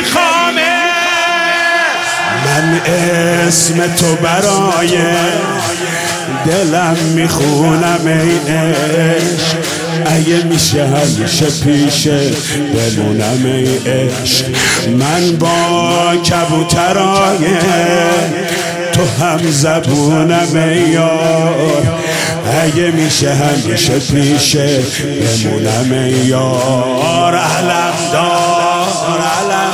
میخوامه. من اسم تو برای دلم میخونم ای عشق، اگه میشه همیشه پیشه بمونم ای عشق. من با کبوترای تو هم زبونم ای یار، اگه میشه همیشه پیشه بمونم ای یار. علم دار علم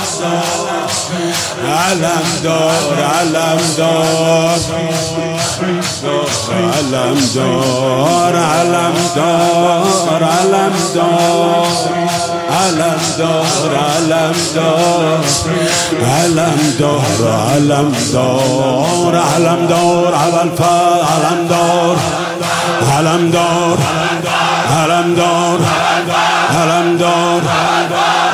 دار علم دار علم دار علم دار علم دار علم دار علم دار علم دار علم دار علم دار علم دار علم دار علم دار علم دار علم دار